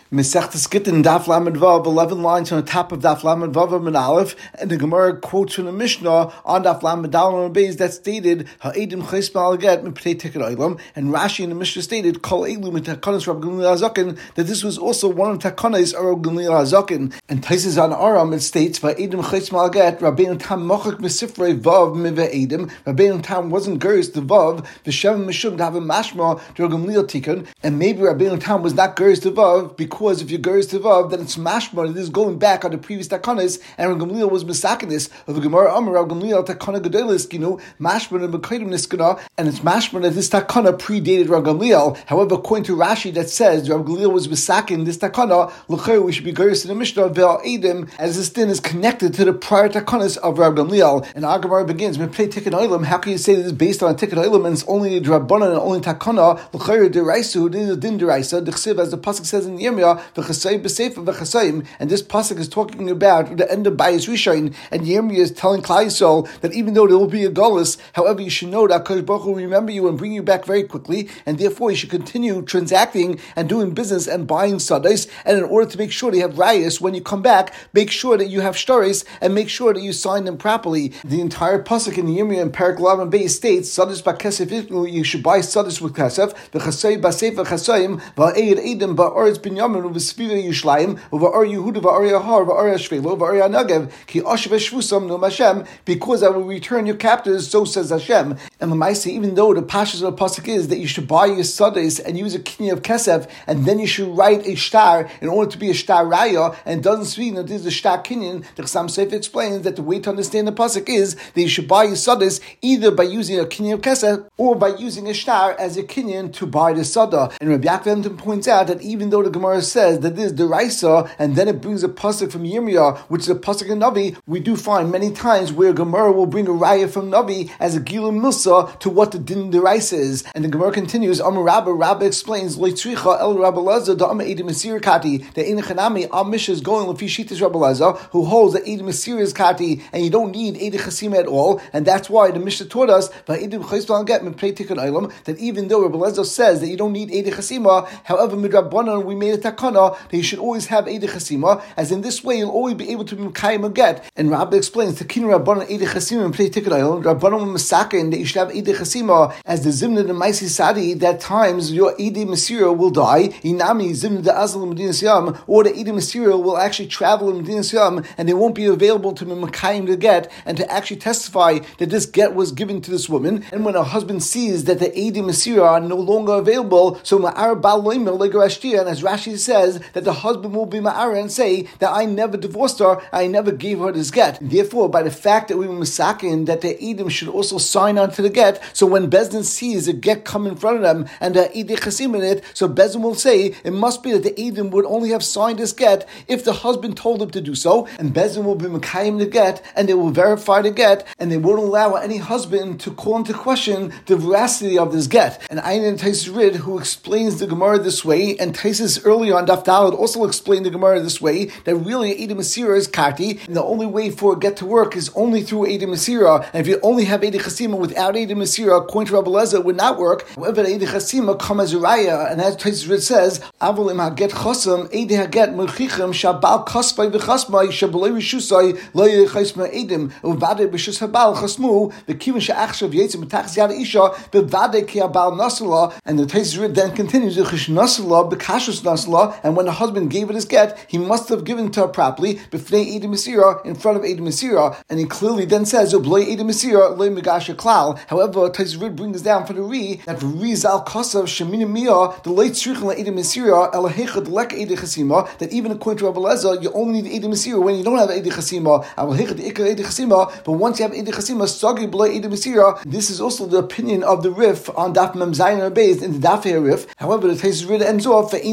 Mesechtes Gittin, Daf Lamed Vav, 11 lines on the top of Daf Lamed Vav and Aleph, and the Gemara quotes from the Mishnah on Daf Lamed Daled and Beis that stated Ha'edim Chais Malaget Mipnei Tikkun Olam, and Rashi in the Mishnah stated Kol Elu Mitakanas Rab Gamliel Hazaken, that this was also one of the Takanas of Rab Gamliel Hazaken. And Taisis on Aram it states Ha'edim Chais Malaget Rabbeinu Tam Mochak Mesifrei Vav Mive'edim. Rabbeinu Tam wasn't gers the Vav V'Shem Mishum to have a mashma to Rab Gamliel Tikkun, and maybe Rabbeinu Tam was not gers the Vav because if you're Geras Tevav, then it's mashma. This is going back on the previous takanas, and Rab Gamliel was misakinis of the Gemara Amar Rab Gamliel takana gedolis ginu mashma and bekaydim niskana, and it's mashma that this takana predated Rab Gamliel. However, according to Rashi, that says Rab Gamliel was misakin this takana. L'chayr we should be Geras in the Mishnah ve'al edim, as this din is connected to the prior takanas of Rab Gamliel. And our Gemara begins Mipnei Tikkun Olam. How can you say that this is based on Tikkun Olam and it's only Rabbanan and only takana? L'chayr deraisu, this is a din deraisa. The chsiv, as the pasuk says in Yirmiyah, and this pasuk is talking about the end of Bayis Rishon, and Yirmiyah is telling Klal Yisrael that even though there will be a galus, however, you should know that HaKadosh Baruch Hu will remember you and bring you back very quickly, and therefore you should continue transacting and doing business and buying sadais, and in order to make sure that you have rayas when you come back, make sure that you have shtaris, and make sure that you sign them properly. The entire pasuk in Yirmiyah and Parak Lav and Beis states sadais b'kesef, you should buy sadais with kesef, v'chasei b'seif v'chasayim v'eid edim ba'oretz binyamin v'sviva Yishlayim v'ar Yehuda v'ar Yahar v'ar Yashvelo v'ar Yanagev ki ashev shvusam no Hashem, because I will return your captives, so says Hashem. And Lamaisa, even though the pashas of the pasuk is that you should buy your sadais and use a kinyan of kesef, and then you should write a shtar in order to be a shtar raya, and it doesn't mean that this is a shtar kinyan. The Chassam Sofer explains that the way to understand the pasuk is that you should buy your sadais either by using a kinyan of kesef or by using a shtar as a kinyan to buy the sada. And Rabbi Yaakov points out that even though the Gemara says that this is the Raisa, and then it brings a pasuk from Yirmiyah, which is a pasuk in Navi, we do find many times where Gemara will bring a raya from Navi as a Gilum Milsa to what the din the Raisa is. And the Gemara continues, Amar Rabba explains, Leitzricha el Rabba Lazar da Amar Edim Mesir Kati, the Einachanami Amish is going Lefi Shitas Rabba Lazar, who holds that Edim Mesir is Kati, and you don't need Edim Chasima at all, and that's why the Mishnah taught us by Edim Chayspal Get Mipnei Tikkun Olam, that even though Rabba Lazar says that you don't need Edim Chasima, however, Midrabanan we made a takana that you should always have Eidei Chasima, as in this way you'll always be able to be Mekayim a get. And Rabbi explains, Takin Rabbanan Eidei Chasima and Pnei Tikkun Olam, Rabbanan Masakin, that you should have Eidei Chasima, as the Zimna de Maisi Sadi, that times your Eidei Mesira will die, Inami Zimna de Azal Medina Siyam, or the Eidei Mesira will actually travel in Medina Siyam, and they won't be available to be Mekayim the get, and to actually testify that this get was given to this woman. And when a husband sees that the Eidei Mesira are no longer available, so Ma'ar Bal Loimer Legarashtia, and as Rashi says, that the husband will be ma'ara and say that I never divorced her, I never gave her this get. Therefore, by the fact that we were misakin, that the Edom should also sign on to the get, so when Bezdin sees a get come in front of them and the Eidei Chasim in it, so Bezdin will say it must be that the Edom would only have signed this get if the husband told him to do so, and Bezdin will be Mekayim the get, and they will verify the get, and they won't allow any husband to call into question the veracity of this get. And Ayin Taisus Rid, who explains the Gemara this way, and Taisus earlier on Daf Daled also explained the Gemara this way, that really Eidei Mesira is Kati, and the only way for a get to work is only through Eidei Mesira, and if you only have Eidei Chasima without Eidei Mesira, according to Rabbi Lezer, it would not work. However, Eidei Chasima come as a raya, and as Taisus Rid says, Avol im haget chosam, Eidei haget merchichim, shabal kaspai v'chasmai, shabalei rishusai, lo yechasma Eidim, uvade b'shus habal chasmu, v'kivin she'achshav yetzim b'tachs yad isha, b'vade ki habal nasala, and the Taisus Rid then continues, Chish nasala, b'kashus nasala, and when the husband gave it his get, he must have given it to her properly, b'fnei Eidei Mesira, in front of Eidei Mesira, and he clearly then says, Ublei Eidei Mesira, lo megasha klal. However, Taisus Rid brings down for the Ri, that for Ri zal kasav shemina miyah, the late tzrichen la Eidei Mesira, elahechad lek Eidei Chasima, that even according to Rabbi Lezer, you only need Eidei Mesira when you don't have Eidei Chasima, elahechad ikar Eidei Chasima, but once you have Eidei Chasima, sagi b'lei Eidei Mesira. This is also the opinion of the Rif on Daf Mem Zayin Beis in the Daf Rif. However, the Taisus Rid ends off that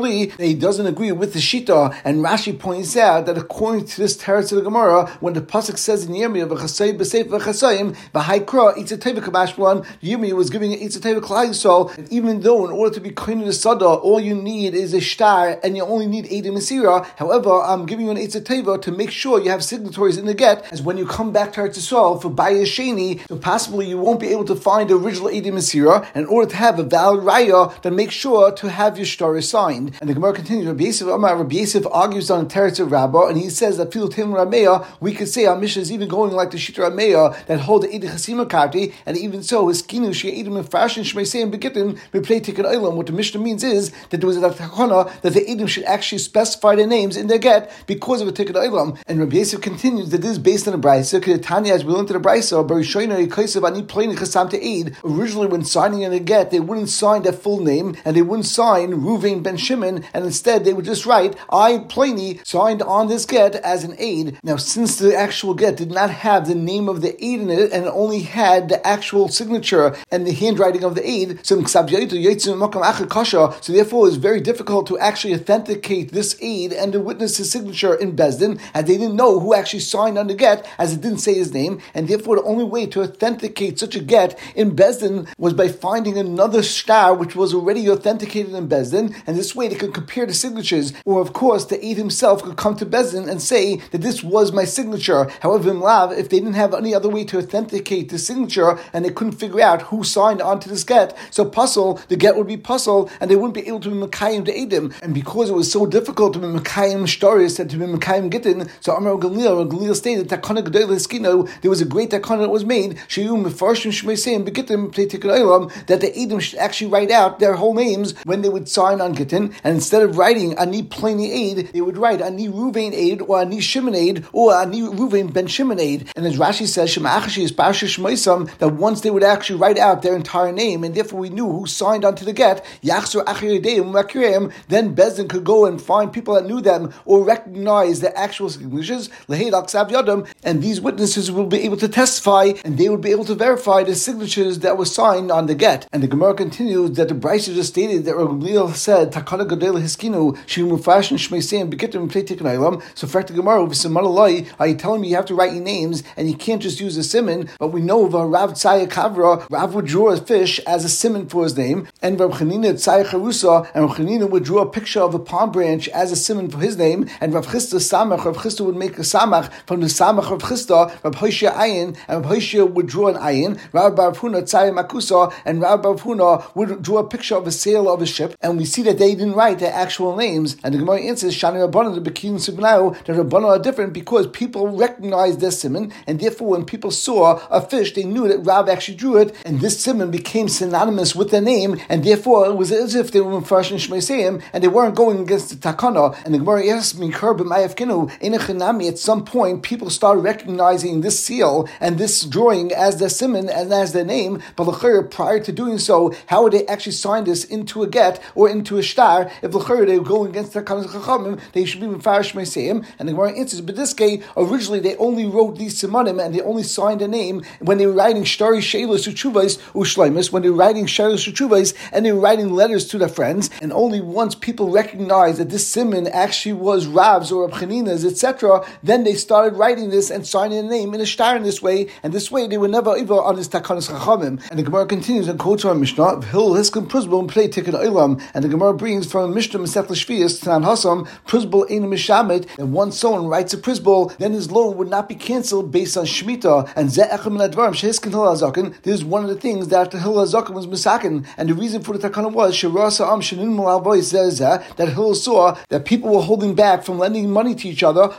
he doesn't agree with the Shita, and Rashi points out that according to this teretz of the Gemara, when the pasuk says in Yirmiyah v'chasei b'seif v'chasayim v'haikra itzateva kabashlan, Yirmiyah was giving an itzateva Klal Yisrael, and even though in order to be kohen the sada, all you need is a shtar, and you only need Eidei Mesira. However, I'm giving you an itzateva to make sure you have signatories in the get, as when you come back to Eretz Yisrael for Bayis Sheni, so possibly you won't be able to find the original Eidei Mesira. In order to have a valid raya, then make sure to have your shtar signed. And the Gemara continues, Rabbi Yosef argues on the teretz of Rabbah, and he says that Filut Him Rameya, we could say our Mishnah is even going like the Shita Rameya that hold the Eid Chasima Karti, and even so, his Kinu She'edim and Fashion Shmeisei Begitin Replay Tikkun Olam. What the Mishnah means is that there was a takana that the Eidim should actually specify their names in their get because of a Tikkun Olam. And Rabbi Yosef continues that this is based on a Brisa. Tanya, as we learned to the Brisa, originally when signing in a get, they wouldn't sign their full name, and they wouldn't sign Ruvain ben Shimon, and instead they would just write, I, Pliny, signed on this get as an aid. Now, since the actual get did not have the name of the aid in it, and it only had the actual signature and the handwriting of the aid, so therefore it was very difficult to actually authenticate this aid and to witness his signature in Bezdin, as they didn't know who actually signed on the get, as it didn't say his name, and therefore the only way to authenticate such a get in Bezdin was by finding another star which was already authenticated in Bezdin, and this way they could compare the signatures, or of course the aid himself could come to Bezdin and say that this was my signature. However, in Lav, if they didn't have any other way to authenticate the signature and they couldn't figure out who signed onto this get, so puzzle, the get would be puzzle, and they wouldn't be able to be Mekayim to Eidim. And because it was so difficult to be Mekayim Shtaris and to be Mekayim Gittin, so Amar Galil stated Takana Gedol Hiskino, there was a great takana that was made, Sheyum Mefarshim Shmeiseim Begittim Plei Tikkun Olam, that the Eidim should actually write out their whole names when they would sign on Gittin, and instead of writing Ani Pliny Aid, they would write Ani Ruvain Aid, or Ani Shimon Aid, or Ani Ruvain ben Shimon Aid. And as Rashi says, Shema Achashi is Parsha Shmoisam, that once they would actually write out their entire name, and therefore we knew who signed onto the get, Yachzor Achir Yedeim Makirem, then Bezdin could go and find people that knew them or recognize the actual signatures, Leheid Aksav Yadam, and these witnesses will be able to testify, and they would be able to verify the signatures that were signed on the get. And the Gemara continues that the Brisa just stated that Rabbi Gamliel said, Takana Gedol Hiskinu, Shemu Fashion Shmeiseim Begitim Plei Tikkun Olam. So for the Gemara, are you telling me you have to write your names and you can't just use a simon? But we know of Rav Tzaya Kavra, Rav would draw a fish as a simon for his name, and Rav Chanina Tzaya Charusa, and Rav Chanina would draw a picture of a palm branch as a simon for his name, and Rav Chisda Samach, Rav Chisda would make a samach from the samach of Chisda, Rav Hoshia Ayin, and Rav Hoshia would draw an ayin, Rav Bar Huna Tzaya Makusa, and Rav Bar Huna would draw a picture of a sail of a ship, and we see that they didn't write their actual names. And the Gemara answers, Shani Rabbanan, the Bekin Subnau, that Rabbanan are different because people recognized their simon, and therefore when people saw a fish, they knew that Rav actually drew it, and this simon became synonymous with their name, and therefore it was as if they were Mefarish and Shmeiseim, and they weren't going against the Takana. And the Gemara asks me, at some point, people started recognizing this seal and this drawing as their simon and as their name, but prior to doing so, how would they actually sign this into a get or into a star? If they were going against the Takana Chachamim, they should be Mefarish Shmeiseim. And the Gemara answers, but this case, originally they only wrote these simanim and they only signed a name when they were writing Shtari Sheilas Uchuvais Ushleimus, when they were writing Sheilas Uchuvais and they were writing letters to their friends, and only once people recognized that this simon actually was Rav's or Rab Chanina's, etc., then they started writing this and signing a name in a star in this way, and this way they were never ever on this Takanas Chachamim. And the Gemara continues and quotes our Mishnah, Hil Hiskim Pruzbul Plei Tikkun Olam, and the Gemara brings from Mishnah Masech L'Shvius Tanan Hasam Pruzbul Ein Mishamet, that once someone writes a Pruzbul, then his loan would not be cancelled based on Shemitah, and Zeh Echem Ladvarim Shehiskin Hil Hazaken. This is one of the things that Hil Hazaken was misaken, and the reason for the Takana was Shirasa Am Shenin Malal Voice that Hil saw that people were holding back from lending money to each other,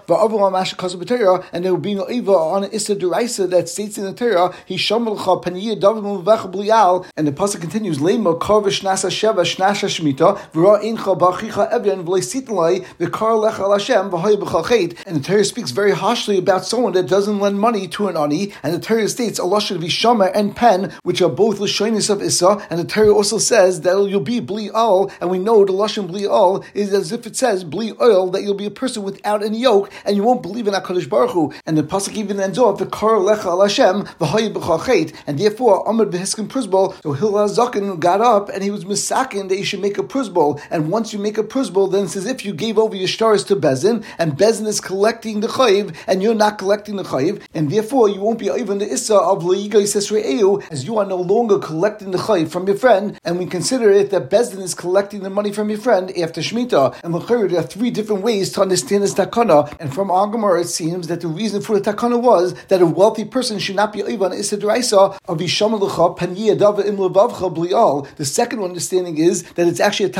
and they were being over on an Issa Deraisa that states in the Torah, He Shamalcha Paniyah David Mulvech Blial, and the pasuk continues, Lema Kar V'Shnasa Sheva Shnasha Shmita V'Ra Incha B'Achicha Evyan V'Leisitlai V'Kar Lecha Lashem V'Hoy B'Chachet. And the Torah speaks very harshly about someone that doesn't lend money to an ani, and the Torah states Allah should be Shomer and Pen, which are both Lashonis of Issa, and the Torah also says that you'll be Bli Al, and we know the Lashon Bli Al is as if it says Bli Oil, that you'll be a person without any yoke, and you won't believe in HaKadosh Baruch Hu. And the pasuk even ends off the Kar Lecha Lashem V'Hoy B'Chachet, and therefore Amad V'Hiskim Pruzbul. So Hil Hazaken got up and he was misaken that you should make a Pruzbul, and once you make a Pruzbul, then it's as if you gave over your stars to Bezin, and Bezin is collecting the chayiv, and you're not collecting the chayiv, and therefore you won't be even the issa of Leiga Yisesre'eu, as you are no longer collecting the chayiv from your friend, and we consider it that Bezdin is collecting the money from your friend after Shemitah. And there are three different ways to understand this takana, and from our Gemara it seems that the reason for the takana was that a wealthy person should not be over on issa deraisa of Yishamalecha Paniyah Dava Im Levavcha Blial. The second understanding is that it's actually a takana for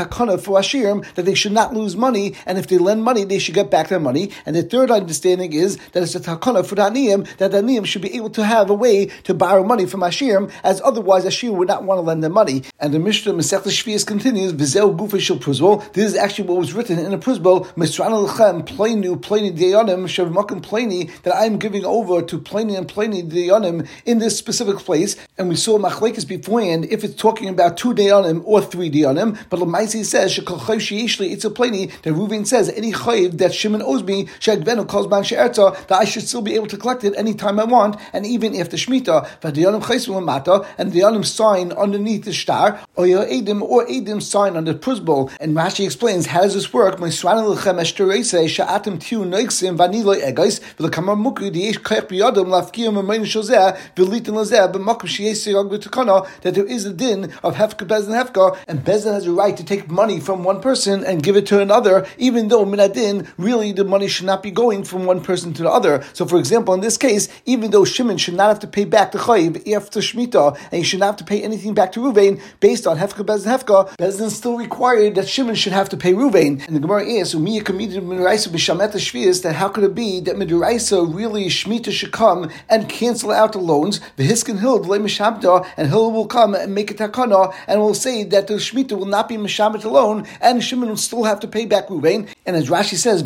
for Ashirim that they should not lose money, and if they lend money, they should get back their money. And the third understanding is that it's a takana for the aniyim, that the aniyim should be able to have a way to borrow money from Ashirim, as otherwise Ashirim would not want to lend them money. And the Mishnah Masechta Shvius continues, V'zeu gufa shel pruzbul. This is actually what was written in a pruzbul, Misrana lechem pleinu deyonim shavmakim pleini, that I am giving over to pleini and pleini deyonim in this specific place. And we saw machlekes beforehand if it's talking about 2 deyonim or 3 deyonim. But Lamaisi says shekol chayv sheishli it's a pleini. That Reuven says any chayv that Shimon owes me shagvenu calls man she'erta, that I should still be able to collect it anytime I want, and even after Shemitah. V'deyonim chaysim lamata, and the deyonim sign underneath the star, or edim sign on the pruzbul. And Rashi explains how does this work. Misrana lechem eshterese sha'atim tiu noixim vanilo egais v'lekamar muku diyesh kayach biyadam lafkiyam amayim shozeh v'litin lazeh b'makom sheyesiyog v'tukana, that there is a din of hefka bezin hefka, and bezin has a right to take money from one person and give it to another, even though minadin really the money should not be going from one person to the other. So for example, in this case, even though Shimon should not have to pay back the chayiv after Shemitah, and he should not have to pay anything back to Reuven based on hefka bezin hefka, bezin still required that Shimon should have to pay Reuven. And the Gemara asks, that how could it be that Midiraisa really Shemitah should come and cancel out the loans? The Hiskin Hill, and Hill will come and make a takana, and will say that the Shemitah will not be Mishamet alone, and Shimon will still have to pay back Reuven. And as Rashi says,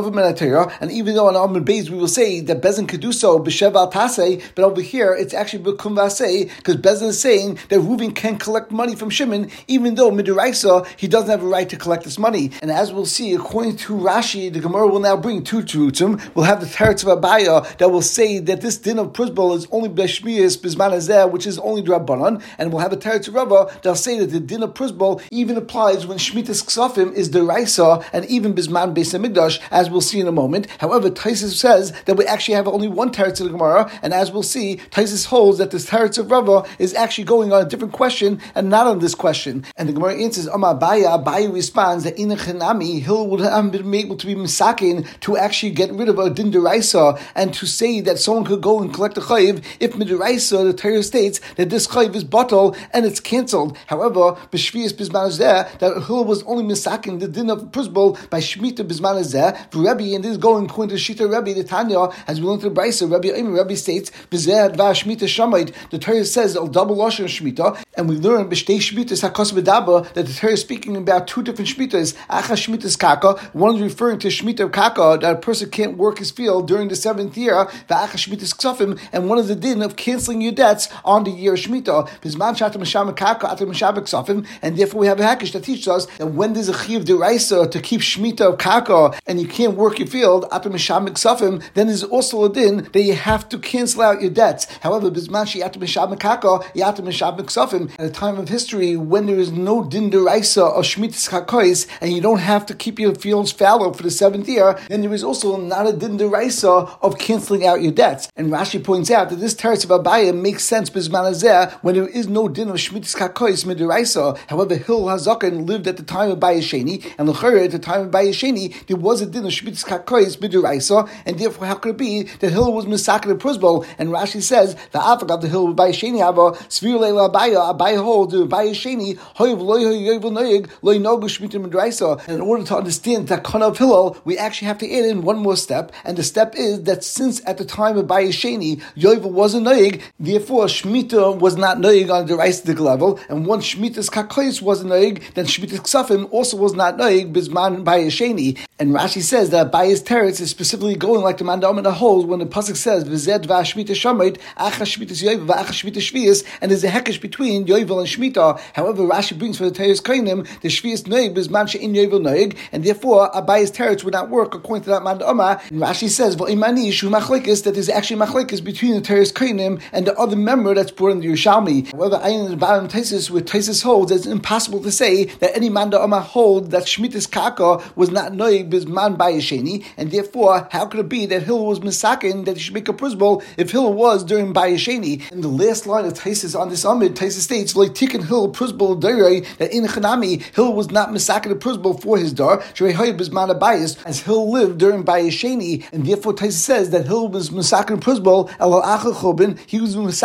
and even though on Amud Beis we will say that Bezin could do so b'sheval tasei, but over here it's actually b'kum vasei, because Bezin is saying that Reuven can collect money from Shimon, even though Midiraisa he doesn't have a right to collect this money. And as we'll see, according to Rashi, the Gemara will now bring 2 terutzim. We'll have the teretz of Abaya that will say that this din of pruzbul is only b'shmiyas b'zman hazeh, which is only d'Rabbanan, and we'll have a teretz of Rava that'll say that the din of pruzbul even applies when shmitas ksafim is deraisa and even b'zman beis hamikdash, as we'll see in a moment. However, Taisus says that we actually have only one teretz of the Gemara, and as we'll see, Taisus holds that this teretz of Rava is actually going on a different question and not on this question. And the Gemara answers, Abaya responds that in a Chanami, Hill would have been able to be misakin to actually get rid of a din deraisa, and to say that someone could go and collect a chayiv if midiraisa, the Torah states that this chayiv is bottle and it's cancelled. However, b'shvius bizman hazeh, that Hill was only misakin the din of pruzbul by shmita bizman hazeh. Rebbe, and this is going according to Shita Rebbe, the Tanya, as we learned to the Brisa, Rebbe states, b'zeh dva shmita shamait, the Torah says a double lashon shmita, and we learn b'shtei shmitas hakos b'daba that the Torah is speaking about 2 different shmitas. Achas shmitas kaka, one is referring to shmita of kaka, that a person can't work his field during the 7th year, v'achas shmitas ksafim, and one is the din of cancelling your debts on the year of shmita. B'zman shatam misham kaka atam misham ksafim, and therefore we have a hakish that teaches us that when there's a chiv deraisa to keep shmita of kaka and you can't work your field atam misham ksafim, then there's also a din that you have to cancel out your debts. However, b'zman shi atam misham kaka yatam misham ksafim, at a time of history when there is no din deraisa of shmitas kakois and you don't have to keep your fields fallow for the 7th year, then there is also not a din deraisa of cancelling out your debts. And Rashi points out that this teretz of Abaya makes sense b'zman hazeh when there is no din of shmitas kakois midiraisa. However, Hill Hazakan lived at the time of Bayesheni, and l'chayr at the time of Bayesheni there was a din of shmitas kakois midiraisa, and therefore how could it be that Hill was misakin of pruzbul? And Rashi says the afagav the Hill of Bayesheni hava svir leila Abaya holds the Bayesheni hoyev loy yovel noyeg loy nogu shmita midiraisa. And in order to understand that kana of Hillel, we actually have to add in one more step, and the step is that since at the time of Bayesheni yovel wasn't noyeg, therefore shmita was not noyeg on the deraisa level, and once shmitas kakois wasn't noyeg, then shmitas ksafim also was not noyeg bizman Bayesheni. And Rashi says that Abaya's teretz is specifically going like the Mandamina holds when the pasuk says v'zed v'ashmita shamait achas shmitas yovel v'achas shmitas shvius, and there's a hekesh between yovel and shmita. However, Rashi brings for the Teres Kainim the shvius noyeg bizman she'in yovel noyeg, and therefore Abaya's teretz would not work according to that Mandama. And Rashi says v'imani shu machlekes, that there's actually machlekes between the Teres Kainim and the other member that's brought in the Yerushalmi. However, I in the bottom Taisus, where Taisus holds, it's impossible to say that any Mandama hold that shmitas kaka was not noyeg bizman Bayesheni, and therefore how could it be that Hill was misakin that he should make a pruzbul if Hill was during Bayesheni? In the last line of Taisus on this Amid, Taisus states like Tikkun Hill pruzbul dayrei, that in Chanami Hill was not misakin a pruzbul for his dar shrei hoyev bizman Abayis, as Hill lived during Bayesheni, and therefore Taisus says that Hill was misakin a pruzbul elal achal chobin, he was misakin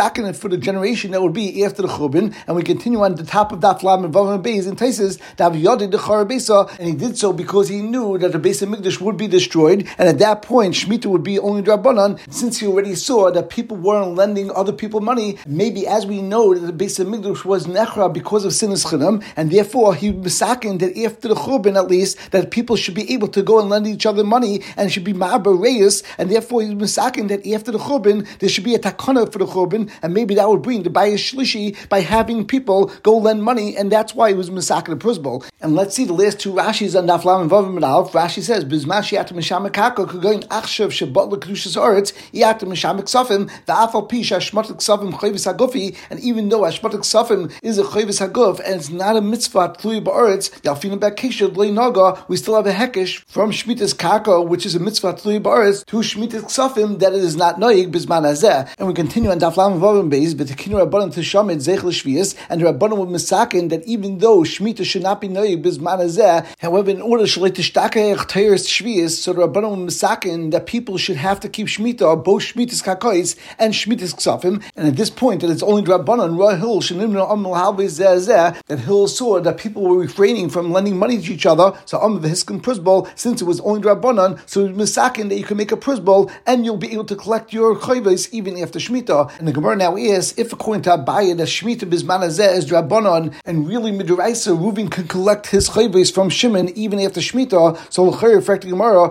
for the generation that would be after the Churban. And we continue on the top of Daf Lamed Vav and Beis in Taisus, Dav Yodi the Charabesa, and he did so because he knew that the Beis Hamikdash would be destroyed, and at that point Shemitah would be only Drabanan, since he already saw that people weren't lending other people money. Maybe as we know that the Beis Hamikdash was Nechra because of Sinas Chinam, and therefore he was misaken that after the Churban at least, that people should be able to go and lend each other money, and should be Ma'aber Reyes, and therefore he was misaken that after the Churban, there should be a takana for the Churban, and maybe that would bring the Bayis Shlishi by having people go lend money, and that's why he was misaken the Prusbal. And let's see the last two Rashis on Daf Lamed Vav and Aleph. Rashi says, Bizman she'atem misham kaka kugoin achshav shebat lekdushas aretz yatem misham ksafim va'afal pi shashmat ksafim chayvis hagufi, and even though ashmat ksafim is a chayvis haguf and it's not a mitzvah tlui ba'aretz yalfinim ba'keshad lei naga, we still have a hekesh from shmitas kaka, which is a mitzvah tlui ba'aretz, to shmitas ksafim that it is not noig bizman hazeh. And we continue on Daf Lamed Vav and Beis, but the kinu rabbanon tishamid zeich l'shvius, and the rabbanon were misaken that even though shmita should not be noig bizman hazeh, however, in order to shtakeh teres shvius, so the rabbanon were misaken that people should have to keep shmita, both shmitas kakais and shmitas ksafim. And at this point, that it's only rabbanon rahil shenimna amul halvei zeh, that Hill saw that people were refraining from lending money to each other. So the hiskin prusbal, since it was only rabbanon, so it was misaken that you can make a prusbal and you'll be able to collect your chayvos even after shmita. And the Gemara now is, if according to Abaye that shmita bizman hazeh is rabbanon, and really midraisa Reuven can collect his chayvos from Shimon even after shmita, so l'chayr effect the Gemara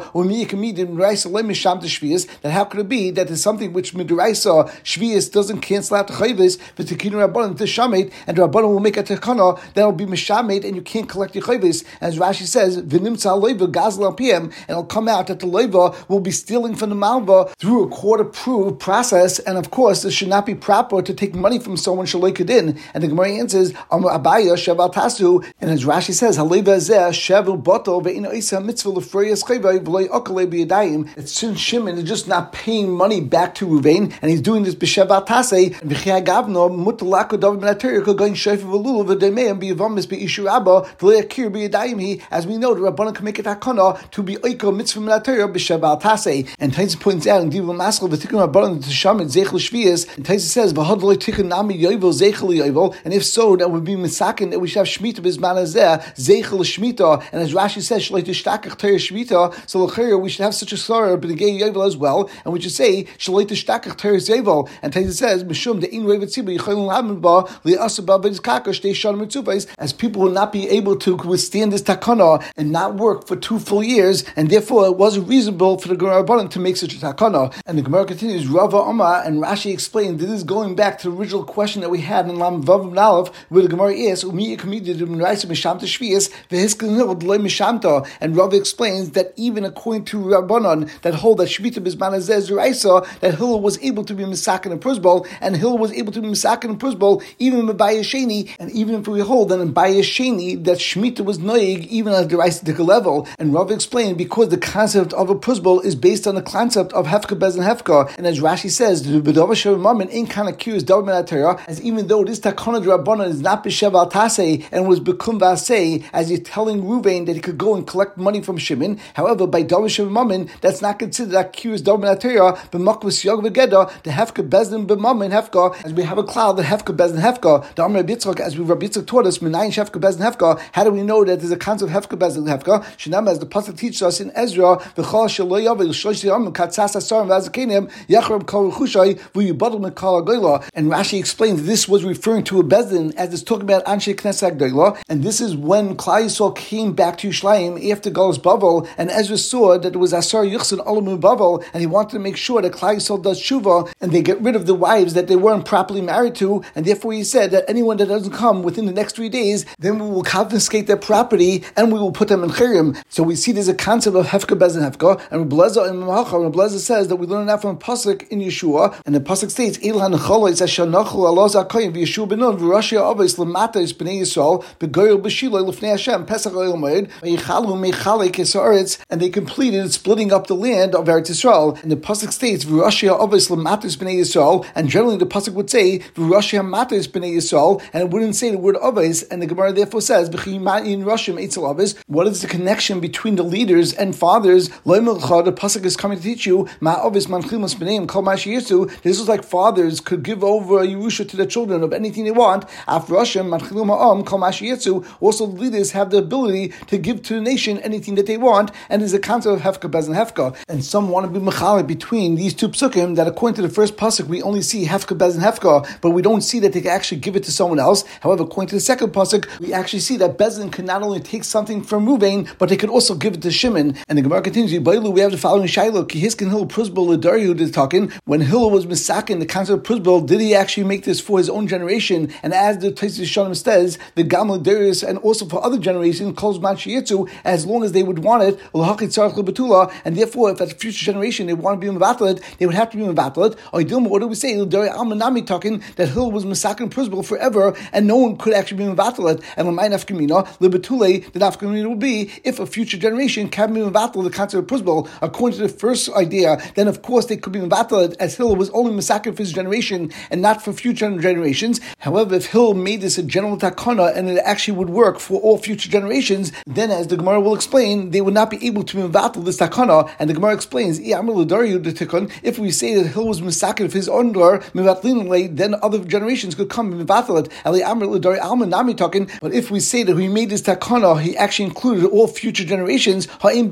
that how could it be that there's something which midraisa shvius doesn't cancel out the chayvos, but the kinu rabbanon tishamed, and the rabbanon will make a tekana that will be mishamed and you can't collect your chayvos. As Rashi says, v'nimtza loiva gazal al piem, and it'll come out that the loiva will be stealing from the malva through a court-approved process, and of course it should not be proper to take money from someone shaloikadin. And the Gemara answers, Amar Abaya sheval tasu, and as Rashi says, haleiva zeh shevel boto ve'ina isa mitzvah l'freyas chayvai v'loy okalei b'yadayim. It's since Shimon is just not paying money back to Reuven, and he's doing this b'sheval tasei, and v'chiyah gavno mutalako david ben ater kogain shayfer v'lulu v'demeim b'yivamis b'ishu abba v'le'akir b'yadayim he. As we know, the rabbanon can make it hakana to be oiko mitzvah ben ater b'sheval tasei. And Taisa points out in Divul Maskal v'tikun rabbanon t'shamet zeich l'shvius, and Taisa says v'had loy tikun nami yovel zeich l'yovel, and if so, that would be misaken that we should have shmita bizman hazeh zeich l'shmita. And as Rashi says shloi tishtakach teir shmita, so l'chayr we should have such a sorrow b'negei yovel as well, and we should say shloi tishtakach teir yovel. And Taisa says mishum de'in revet tzibur yichayim lamen ba li'asa ba v'izkaka shtei shana mitzuvos, as people will not be able to withstand this takana and not work for 2 full years, and therefore it wasn't reasonable for the rabbanon to make such a takana. And the Gemara continues, Rava Amar, and Rashi explained that this is going back to the original question that we had in Lam Vav and Aleph, where the Gemara is, and Rava explains that even according to Rabbanon, that hold that Shmita Bizman Hazeh Zeraisa, that Hillel was able to be Misakin and Prusbal, and Hillel was able to be Misakin and Prusbal, even in Bayesheni, and even if we hold that in Bayesheni, that Shmita was Noig, even at the Raisa level. And Rava explained because the concept of a Prusbal is based on the concept of Hefka Bez and Hefka, and as Rashi says, the B'dova Shevamamin in kind of curious as even though this Takana Rabbanon is not B'Sheval Tasei and was B'kum Vasei, as he's telling Reuven that he could go and collect money from Shimon. However, by Dova Shevamamin, that's not considered a curious Dova Atera, B'Makvus Yog V'Geda, the Hefka Bez and B'Mamin Hefka, as we have a cloud, the Hefka Bez and Hefka, the Amr Yitzchak, as Rabbi Yitzchak taught us, Menayin Hefka Bez and Hefka, how do we know that there's a concept of Hefka Bez and Hefka? Shinam, as the Pasuk teaches us in Ezra, V'chol Shelo Yavel Shlosh Yom Katzas Asarim V'Azakenim Yachrab Kol Chushai V'Yibadol Mekal Goyla. And Rashi explains this was referring to a Bezdin as it's talking about Anshe Knesset Goyla, and this is when Klal Yisrael came back to Yerushalayim after Galus Bavel, and Ezra saw that it was Asar Yuchsin Olamu Bavel, and he wanted to make sure that Klal Yisrael does tshuva and they get rid of the wives that they weren't properly married to, and therefore he said that anyone that doesn't come within the next 3 days, then we will confiscate their property and we will put them in chirim. So we see there's a concept of Hefka Bez and Hefka, and Rebbe Lezer in Mamacha, Rebbe Lezer says that we learn that from a pasuk in Yeshua, and the pasuk states, Ilhan Cholois Ashanachu Allah Zakayim Yeshua Benon V'Rashi Avos Lamata Is Bnei Yisrael Begoyel B'Shila Lefnei Hashem Pesach Oil Moed V'yichalu Mechalek Esaretz, and they completed splitting up the land of Eretz Yisrael. And the pasuk states V'Rashia Avos L'Matos Bnei Yisrael, and generally the pasuk would say V'Rashia Matos Bnei Yisrael, and it wouldn't say the word Avos. And the Gemara therefore says B'Chimayin Rashim Eitzel Avos. What is the connection between the leaders and fathers? Lo Melcha, the pasuk is coming to teach you Ma Avos Manchilos Bneim Kol Ma Sheyirtzu. This is like fathers could give over a Yerusha to their children of anything they want. Af Rashim Manchilim Ha'am Kol Ma Sheyirtzu. Also, the leaders have the ability to give to the nation anything that they want, and there's a concept of Hefka Bezin Hefka. And some want to be mechalek between these two psukim that according to the first pasuk we only see Hefka Bezin Hefka, but we don't see that they can actually give it to someone else. However, according to the second pasuk, we actually see that Bezin can not only take something from Ruvain, but they could also give it to Shimon. And the Gemara continues, we have the following Shiloh, Ki Hiskin Hill Pruzbel L'Daryud is talking, when Hill was misakin, the concept of Pruzbel, did he actually make this for his own generation? And as the Taisus Shalom says, the Gamal Darius, and also for other generations, calls Man Shiyitzu, as long as they would want it, and therefore, if at the future generation they want to be Mavatalid, they would have to be Mavatalid. Or what do we say? Almanami talking that Hill was Masakin Pruzbel forever, and no one could actually be Mavatalid. And when my Nafkamina, Libetule, the Nafkamina would be if a future generation can be Mavatalid, the concept of Pruzbel, according to the first idea, then of course they could be Mavatalid, as Hill was only Masakin for his generation and not for future generations. However, if Hill made this a general takana and it actually would work for all future generations, then as the Gemara will explain, they would not be able to Mavatal this takana. And the Gemara explains, if we say that Hill was Masakin of his own door, then other generations could come and Mavatal it. But if we say that we made this takana, he actually included all future generations, a future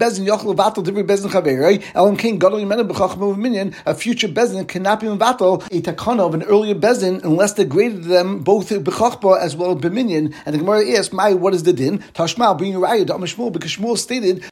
bezin cannot be Mavatal a takana of an earlier bezin unless they graded them both b'chachba as well as b'minyan. And the Gemara asks, what is the din? Tashma bring Raya to Shmuel, because Shmuel stated,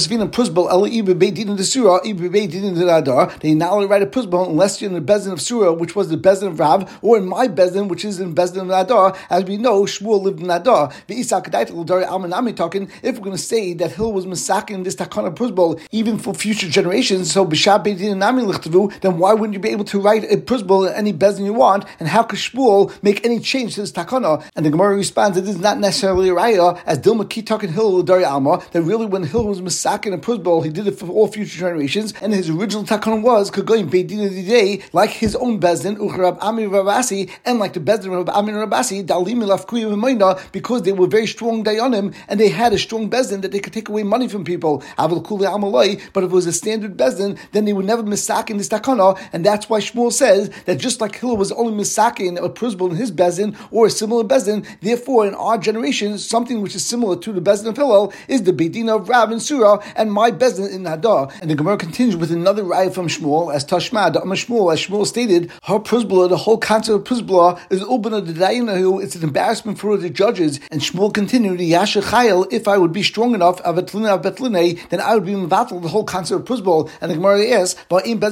they not only write a pruzbal unless you're in the bezin of Surah, which was the bezin of Rav, or in my bezin, which is in bezin of Nadar. As we know, Shmuel lived in Nadar. If we're going to say that Hill was masakin this takana pruzbal even for future generations, so b'shab beidin nami lichtavu, then why wouldn't you be able to write a pruzbal in any bezin you want? And how could Shmuel make any change to this takana? And the Gemara responds that this is not necessarily a raya, as Dilma Kitak and Hill Dari Alma, that really when Hill was masakin and pruzbal, he did it for all future generations, and his original takana was Kagoyim Beidin of the day, like his own bezdin, Uchrab Amir Rabasi, and like the bezdin of Amir Rabasi, Dalim Lafkuya V'Moina, because they were very strong dayanim, and they had a strong bezdin that they could take away money from people. But if it was a standard bezdin, then they would never misakin this takana, and that's why Shmuel says that just like Hill was only misakin a pruzbal in his bezdin or a similar bezdin, therefore in our generation, something which is similar to the bezdin of Hillel is the Beidin of Rav and Surah, and my bezdin in Hadar. And the Gemara continues with another raya from Shmuel, as Tashma, the Shmuel, as Shmuel stated, her pruzbala, the whole concept of pruzbala is ubana the dayinahu, it's an embarrassment for the judges. And Shmuel continued, Yasha Chayil, if I would be strong enough, then I would be mevatel the whole concept of pruzbal. And the Gemara asks,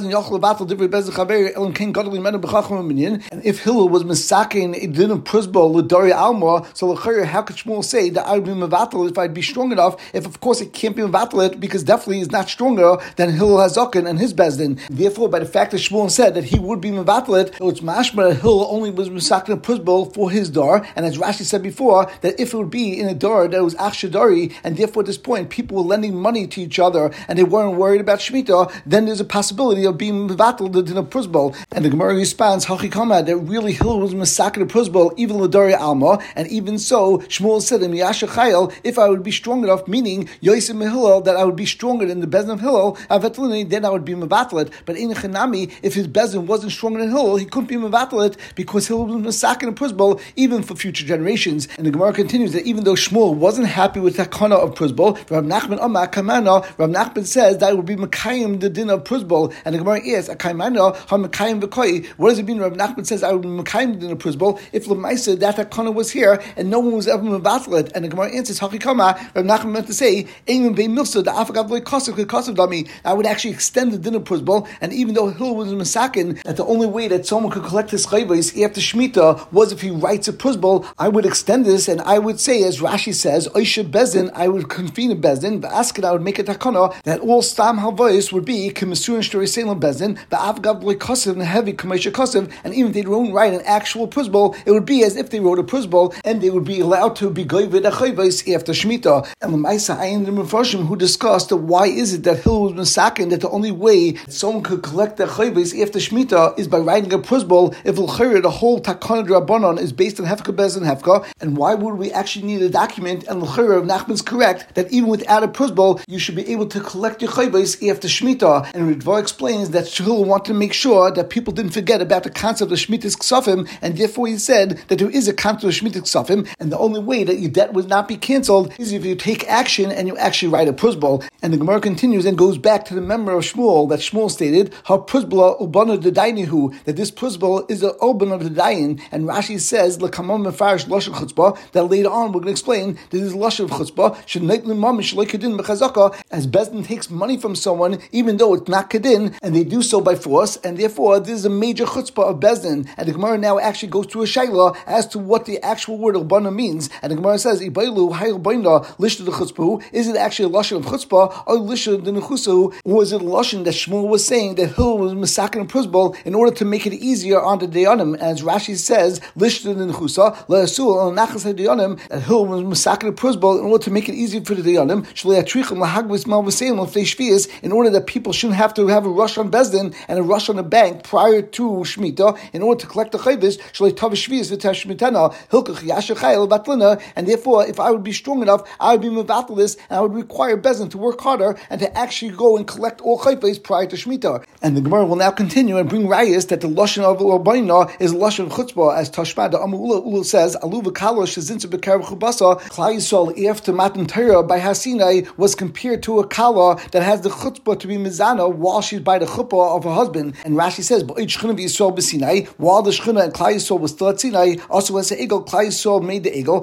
and if Hillel was misaking a din of pruzbal with Dari Alma, so how could Shmuel say that I would be mevatel if I'd be strong enough? If of course it can't be mevatel because definitely is not stronger than Hillel Hazakin and his bezdin. Therefore, by the fact that Shmuel said that he would be mevatel, it's mashma that Hillel only was misaking a pruzbal for his dar, and as Rashi said before, that if it would be in a dar that was achshadari, and therefore at this point people were lending money to each other and they weren't worried about Shemitah, then there's a possibility of being mevatel the din of pruzbal. And the Gemara responds, Hachikama, that really Hillel was misaking a pruzbal even l'dari alma, and even so Shmuel said in Yasha Chayil, if I would be strong enough, meaning Yosim Hillel, that I would be stronger than the bezdin of Hillel, then I would be mevatel. But in Chanami, if his bezdin wasn't stronger than Hillel, he couldn't be mevatel because Hillel was misaking a pruzbal even for future generations. And the Gemara continues that even though Shmuel wasn't happy with takana of pruzbal, Rav Nachman Amar Kamana, Rav Nachman says that it would be Mekayim the din of pruzbal. And the Gemara asks, Akaimana ha Mekayim v'koi. What does it mean? Rav Nachman says I would be Mekayim the din of pruzbal if Lemaisa that takana was here and no one was ever mevatel. And the Gemara answers, Hakikama, Rav Nachman meant to say, Eimim bein milsa the afagav loy kasav kasav dami. I would actually extend the din of pruzbal, and even though Hillel was misakin, that the only way that someone could collect his chayvos after Shemitah was if he writes a pruzbal, I would extend this, and I would say, as Rashi says, Oisha Bezdin, I would convene a Bezdin, but ask it, I would make a takana that all stam halvos would be Kemasur and Shtori Salem Bezdin, but Avgav Loy Kosev and heavy Kamesha Kosev, and even if they don't write an actual pruzbal, it would be as if they wrote a pruzbal, and they would be allowed to be goyve the chayvos after Shemitah. And L'maisa Ayin the Mepharshim who discussed that why is it that Hillel was misaken that the only way someone could collect their chayvos after Shemitah is by writing a prusbol if l'chayr the whole Takana D'Rabbanan is based on Hefka Bez and Hefka, and why would we actually need a document? And l'chayr Nachman's correct that even without a prusbol you should be able to collect your chayvos after Shemitah. And Ritva explains that Hillel wanted to make sure that people didn't forget about the concept of Shemitah's Ksafim, and therefore he said that there is a concept of Shemitah's Ksafim, and the only way that your debt would not be cancelled is if you take action and you actually write a prusbol. And the Gemara continues and goes back to the memory of Shmuel, that Shmuel stated, Ha prusbala ubana de dainihu, that this prusbal is the oban of the dain, and Rashi says, L'kamam mefarish lashon chutzpah, that later on we're going to explain that this is lashon of chutzpah, shenait l'mamish le'kedin b'chazaka, as Bezdin takes money from someone, even though it's not kedin, and they do so by force, and therefore this is a major chutzpah of Bezdin. And the Gemara now actually goes to a shayla as to what the actual word ubana means. And the Gemara says, Ibailu hayil baina lishta de chutzpah, is it actually a lashon of chutzpah, or lishta de nechusu, or is it a lashon that Shmuel was saying that Hillel was masakin and prusbal in order to make it easier on the dayanim? As Rashi says, lishta de nechusa le'asul al nachas dayanim, that Hillel was masakin and prusbal in order to make it easier for the dayanim, shleiatrichim lahagvis malvaseim l'fnei shvius, in order that people shouldn't have to have a rush on Bezdin and a rush on the bank prior to Shemitah in order to collect the chayvus, shleitav shvius v'tesh shmitana hilkach yashachayel batlina. And therefore, if I would be strong enough, I would be mevatel this, and I would require Bezdin to work harder and to actually go and collect all chayvus prior to Shemitah. And the Gemara will now continue and bring rayas that the lashon of Ubayna is lashon of chutzpah, as Tashma the Amul says, Alu v'kalo shezinta b'karav chubasa, Klal Yisrael after Matan Torah by Hasinai was compared to a kala that has the chutzpah to be mizana while she's by the chuppah of her husband. And Rashi says, B'oid shchina v'Yisrael b'Sinai, while the shchina and Klal Yisrael was still at Sinai, also as the egel, Klal Yisrael made the egel,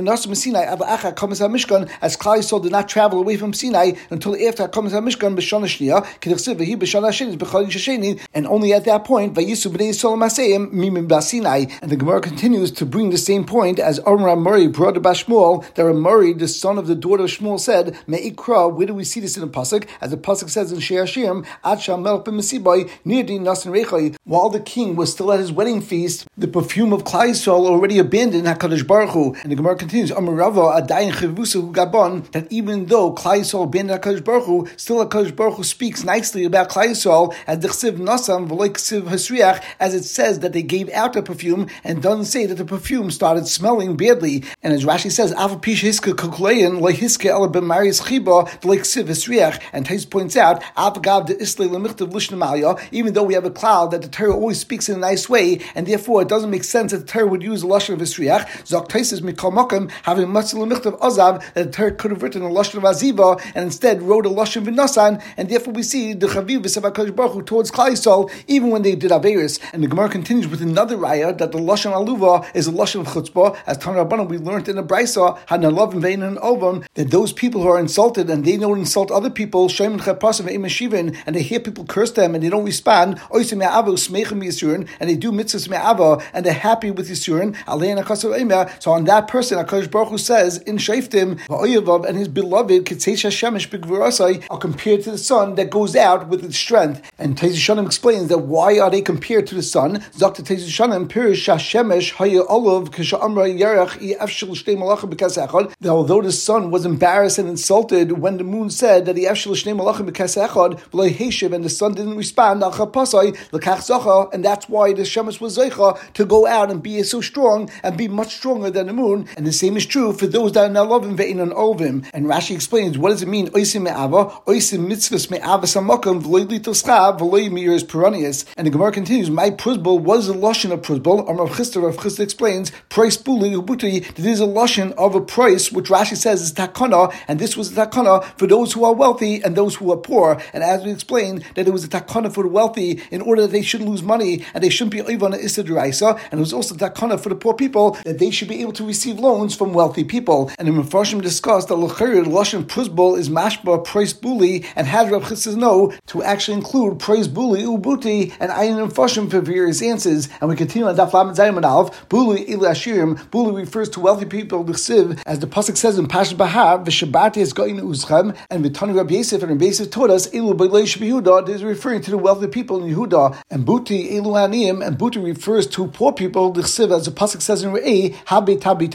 as Klal Yisrael did not travel away from Sinai until after HaKamas HaMishkan b'shana shniya, k'dichsiv v'hi b'shana sheni b'chadin shesheni, and only at that point vayisu b'nei Yisrael maseim mimim b'Sinai. And the Gemara continues to bring the same point as Amar Murray, brother Bashmuel, that Murray, the son of the daughter of Shmuel, said, Me'ikra, where do we see this in the pasuk? As the pasuk says in Shei Hashirim, Ad Shamel b'Mesibai nirdi nasan rechai, while the king was still at his wedding feast, the perfume of Klal Yisrael already abandoned HaKadosh Baruch Hu. And the Gemara continues, Amar Rava Adayin Chivusu Gabon, that even though Klal Yisrael abandoned HaKadosh Baruch Hu, still HaKadosh Baruch Hu speaks nicely about Klal Yisrael as the Chsiv Nasam v'loy Chsiv Hasriach, as it says that they gave out the perfume, and doesn't say that the perfume started smelling badly. And as Rashi says, Avapish Hiska Kuklayan Lo Hiska Ela B'Maris Chiba V'loy Chsiv Hasriach, and Tais points out Avagav the Islay Lemichtav Lishnamalya, even though we have a cloud that the Torah always speaks in a nice way, and therefore it doesn't make sense that the Torah would use a lashon of Hasriach. Zok Taisis Mikol Mokim having Matzil Lemichtav Azav, that the Torah could have written a lashon of Aziva and instead wrote a lashon v'Nasan, and therefore we see the Chaviv v'Sev HaKadosh Baruch Hu towards Klal Yisrael even when they did Averis. And the Gemara continues with another raya that the lashon aluva is a lashon of chutzpah, as Tana Rabbanan we learned in the Brisa Hanalavim Vein and Ovam, that those people who are insulted and they don't insult other people, Shayim Chapasim Ve'imashivin, and they hear people curse them and they don't respond, Oisim Me'ava Smeichim Yisurin, and they do mitzvahs Me'ava and they're happy with Yisurin, Alein HaKasav Eimah. So on that person, HaKadosh Baruch Hu says in Shaftim Va'oyevav, and his beloved Kitzeish Hashemesh B'Gvurasai are compared to the sun that goes out with its strength. And Teiz Shanim explains that why are they compared to the sun? Zakta Teiz Shanim Pirish Hashemesh Haya Olav Kisha Amra Yarach Efshel Shtei Malachim B'Kas Echad, that although the sun was embarrassed and insulted when the moon said that the Efshel Shtei Malachim B'Kas Echad V'loi Heshiv, and the sun didn't respond, Al Chapasai L'Kach Zacha, and that's why the Shemesh was Zeicha to go out and be so strong and be much stronger than the moon. And the same is true for those that are now loving Ve'in and Ovim. And Rashi explains, what does it mean? Oisim Me'ava, Oisim Mitzvahs Me'ava Samakam V'loi Litoscha V'loi Miras Peronius. And the Gemara continues, my prusbal was a lashon of prusbal. Rav Chisda explains, price buli ubuti, that is a lashon of a price, which Rashi says is takana, and this was a takana for those who are wealthy and those who are poor. And as we explained, that it was a takana for the wealthy in order that they shouldn't lose money and they shouldn't be oivan issa deraisa, and it was also takana for the poor people that they should be able to receive loans from wealthy people. And the Mefarshim discussed that l'chayr lashon prusbal is mashba price buli, and had Rav Chisda know to actually include price buli ubuti and ayin and Mefarshim for various answers. And we continue on Daf Lamed Zayin Alf. Buli il ashirim. Buli refers to wealthy people, the Chsiv, as the pasuk says in Pashat Bahar, v'shabati es goyin uzchem, and v'tani Rabbi Yosef, and Rabbi Yosef taught us ilu b'leish b'Yehuda. This is referring to the wealthy people in Yehuda. And buti ilu aniyim, and buti refers to poor people, the Chsiv, as the pasuk says in Re'eh, habet habitanu,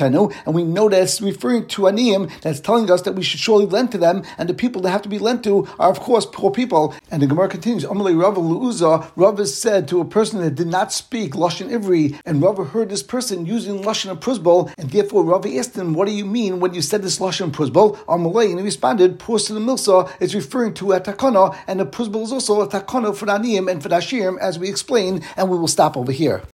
and we know that it's referring to aniyim, that's telling us that we should surely lend to them, and the people that have to be lent to are, of course, poor people. And the Gemara continues, Amalei Rav Lu'uza, Rav is said to a person that did not speak Lashon Ivri, and Rav heard this person using Lashon and Pruzbal, and therefore Rav asked him, what do you mean when you said this Lashon and Pruzbal? Amalei, and he responded, Purs to the Milsa is referring to a takana, and the Pruzbal is also a takana for the aniyim and for the ashirim, as we explained, and we will stop over here.